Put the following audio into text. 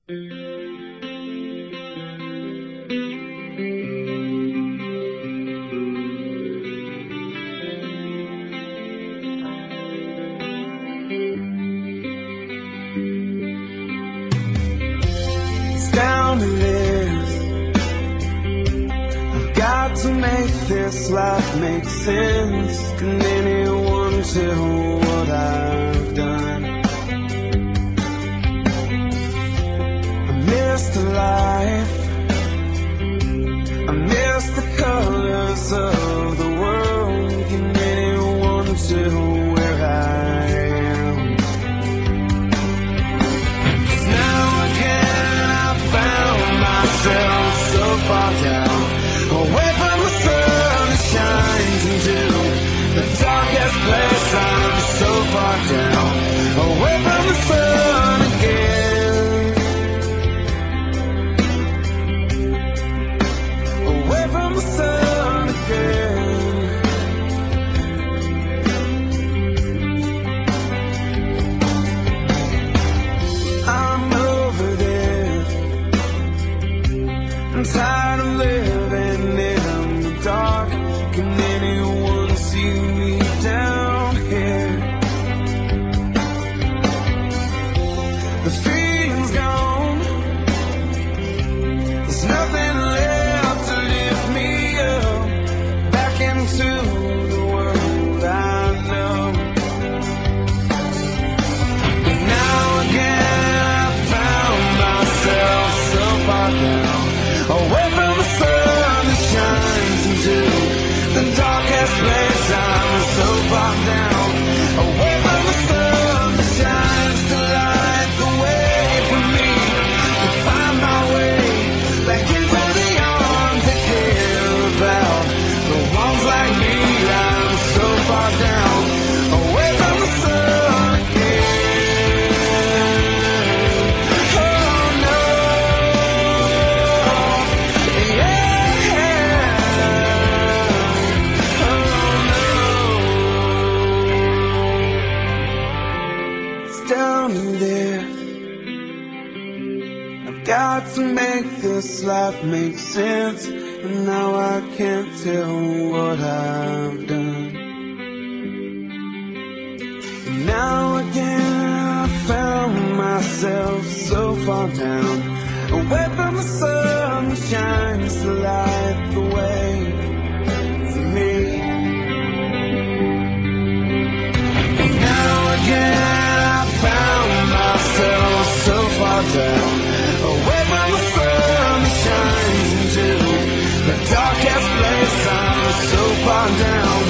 Down to this, I've got to make this life make sense. Can anyone tell what I've done? I miss the life, I miss the colors of the world. Can anyone tell where I am? 'Cause now again I found myself so far down, away from the sun that shines into the darkest place. I'm so far down, away from the sun again, away from the sun again. I'm over this, I'm tired of living in the dark. Can anyone see me down here? The feeling's gone, there's nothing left to lift me up back into the world I know. And now again I found myself so far down, away from the sun that shines into the darkest place. I'm so far down, away from the sun that shines to light the way for me to find my way back into the arms that care about the ones like me. I'm so far down, away from the sun again. Oh no, it's down to there. I've got to make this life make sense, and now I can't tell what I've done. And now again I found myself so far down, away from the sun that shines to light the way for me. And now again I found myself so far down, away from the sun that shines into the darkest place. I'm so far down,